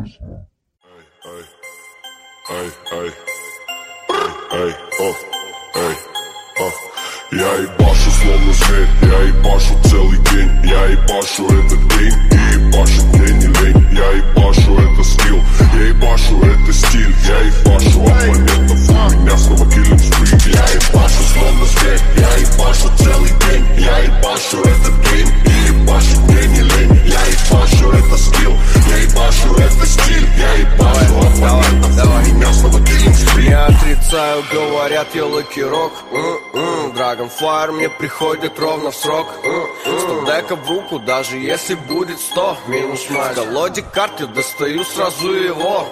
Я ебашу словно зверь, я ебашу целый день. Я ебашу этот гейм и ебашить мне не лень. Я ебашу это скилл, я ебашу это стиль. Я ебашу оппонентов, у меня снова киллинг стрит. Я ебашу словно зверь, я ебашу целый день. Я ебашу этот гейм и ебашить мне не лень. Я ебашу это скилл, я ебашу это стиль. Я ебашу оппонентов, у меня снова киллинг стрит. Я отрицаю, говорят, я лакирок. Dragonfire мне приходит ровно в срок. 100 дека в руку, даже если будет 100 минус мать. В колоде карт я достаю сразу его.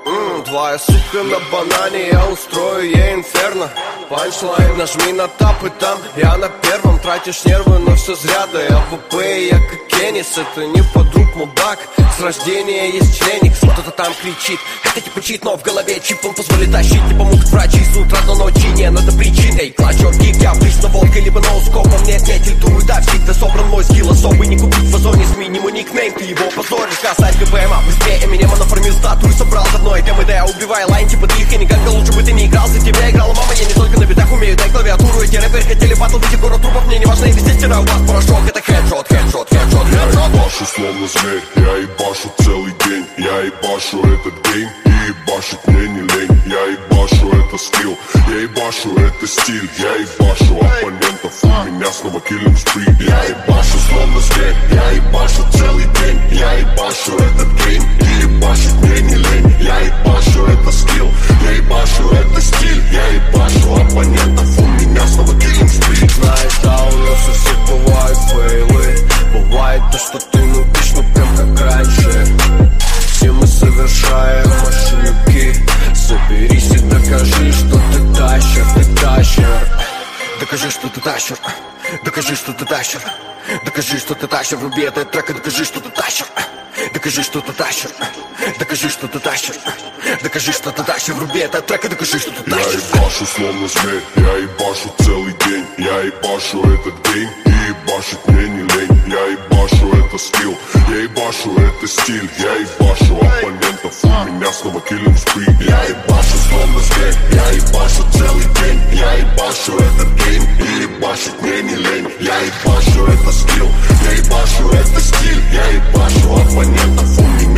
Твоя сука на банане, я устрою ей инферно. Панчлайн, нажми на тап и там я на первом. Тратишь нервы, но все зря, да я ВП, я как Кеннис. Это не подруг мудак, с рождения есть членик. Кто-то там кричит, это типа чит, но в голове чип. Он позволит тащить, не помогут врачи с утра до ночи. Не надо причин, эй, клачер, гик, я обычно волкой, либо ноускопом. Нет, не тильтую, да, всегда собран мой скилл особый. Не купить в озоне с минимум никнейм, ты его позоришь. Касать ГПМа быстрее, меня нафармил статую. Собрал за мной темы, да я убиваю лайн, типа ты их и никак. Лучше бы ты не играл, за тебя играла мама. Я не только на битах умею, дай клавиатуру. Эти рэперы хотели батл, видеть город трупов. Мне не важно, я везде стираю вас порошок. Это хедшот, хедшот, хедшот, хедшот. Я ебашу словно зверь, я ебашу целый день. Я ебашу этот гейм и ебашить мне не лень. Я ебашу это скилл, я ебашу это стиль. Я ебашу оппонентов, у меня снова киллинг стрит. Я ебашу словно зверь, я ебашу целый день. Я ебашу этот гейм и ебашить мне не лень. Я ебашу это скилл, я ебашу это стиль. Я ебашу оппонентов, у меня снова киллинг стрит. Знаешь, да, у нас у всех бывают фейлы. Бывает то, что ты нубишь, ну прям как раньше. Все мы совершаем ошибки. Соберись и докажи, что ты тащер, ты тащер. Докажи, что ты тащер. Докажи, что ты тащер. Докажи, что ты тащер. Вруби этот трек и докажи, что ты тащер. Докажи, что ты тащер. Докажи, что ты тащер. Докажи, что ты тащер. Вруби этот трек и докажи, что ты тащер. Я ебашу словно зверь, я ебашу целый день. Я ебашу этот гейм и ебашить мне не лень. Я ебашу это скилл, я ебашу это стиль. Я ебашу оппонентов, у меня снова киллинг стрит. Я ебашу словно зверь, я ебашу целый день. Я ебашу этот гейм и ебашить мне не лень. Я ебашу это скилл, я ебашу это стиль. Я ебашу оппонентов, у меня